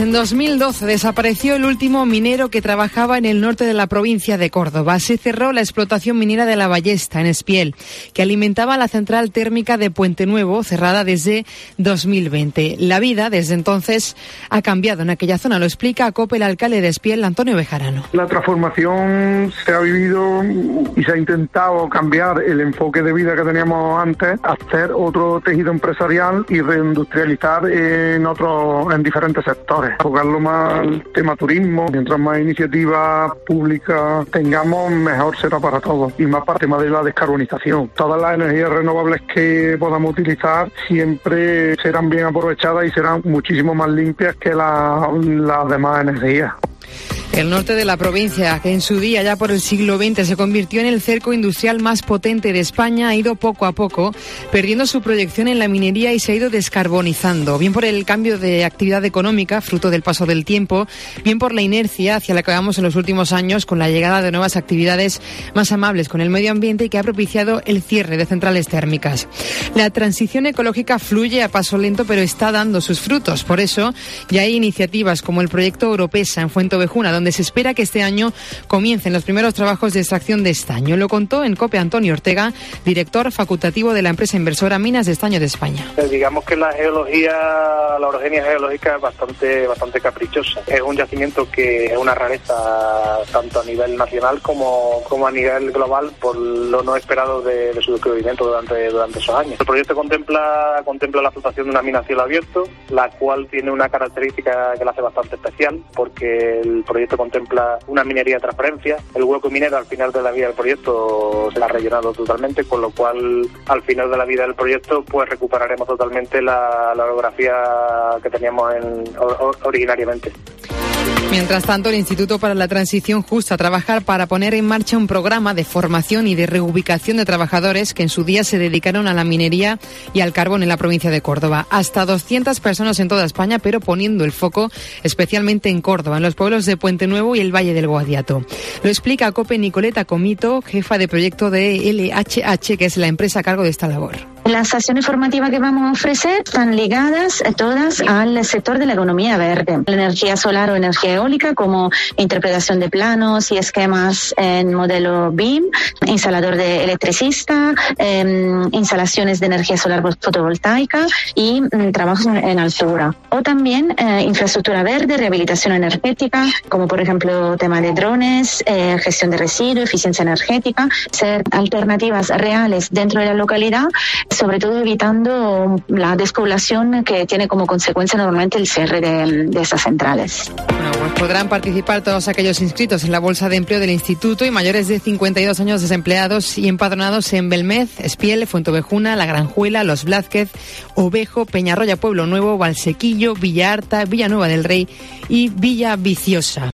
En 2012 desapareció el último minero que trabajaba en el norte de la provincia de Córdoba. Se cerró la explotación minera de La Ballesta, en Espiel, que alimentaba la central térmica de Puente Nuevo, cerrada desde 2020. La vida, desde entonces, ha cambiado en aquella zona. Lo explica a COPE el alcalde de Espiel, Antonio Bejarano. La transformación se ha vivido y se ha intentado cambiar el enfoque de vida que teníamos antes, hacer otro tejido empresarial y reindustrializar en diferentes sectores. Enfocarlo más al tema turismo. Mientras más iniciativas públicas tengamos, mejor será para todos. Y más para el tema de la descarbonización. Todas las energías renovables que podamos utilizar siempre serán bien aprovechadas y serán muchísimo más limpias que las demás energías. El norte de la provincia, que en su día, ya por el siglo XX, se convirtió en el cerco industrial más potente de España, ha ido poco a poco perdiendo su proyección en la minería y se ha ido descarbonizando, bien por el cambio de actividad económica, fruto del paso del tiempo, bien por la inercia hacia la que vamos en los últimos años con la llegada de nuevas actividades más amables con el medio ambiente y que ha propiciado el cierre de centrales térmicas. La transición ecológica fluye a paso lento, pero está dando sus frutos. Por eso, ya hay iniciativas como el proyecto Oropesa en Fuentovejuna, donde se espera que este año comiencen los primeros trabajos de extracción de estaño. Lo contó en COPE Antonio Ortega, director facultativo de la empresa inversora Minas de Estaño de España. Digamos que la orogenia geológica es bastante caprichosa. Es un yacimiento que es una rareza tanto a nivel nacional como a nivel global por lo no esperado de su descubrimiento durante esos años. El proyecto contempla la explotación de una mina a cielo abierto, la cual tiene una característica que la hace bastante especial, porque el proyecto contempla una minería de transferencia. El hueco minero al final de la vida del proyecto se ha rellenado totalmente, con lo cual al final de la vida del proyecto pues recuperaremos totalmente la orografía que teníamos originariamente. Mientras tanto, el Instituto para la Transición Justa trabaja para poner en marcha un programa de formación y de reubicación de trabajadores que en su día se dedicaron a la minería y al carbón en la provincia de Córdoba. Hasta 200 personas en toda España, pero poniendo el foco especialmente en Córdoba, en los pueblos de Puente Nuevo y el Valle del Guadiato. Lo explica a COPE Nicoleta Comito, jefa de proyecto de LHH, que es la empresa a cargo de esta labor. Las acciones formativas que vamos a ofrecer están ligadas todas al sector de la economía verde. La energía solar o energía eólica, como interpretación de planos y esquemas en modelo BIM, instalador de electricista, instalaciones de energía solar fotovoltaica y trabajos en altura. O también infraestructura verde, rehabilitación energética, como por ejemplo tema de drones, gestión de residuos, eficiencia energética, ser alternativas reales dentro de la localidad, sobre todo evitando la despoblación que tiene como consecuencia normalmente el cierre de esas centrales. Bueno, pues podrán participar todos aquellos inscritos en la Bolsa de Empleo del Instituto y mayores de 52 años desempleados y empadronados en Belmez, Espiel, Fuentovejuna, La Granjuela, Los Blázquez, Ovejo, Peñarroya, Pueblo Nuevo, Valsequillo, Villa Arta, Villanueva del Rey y Villa Viciosa.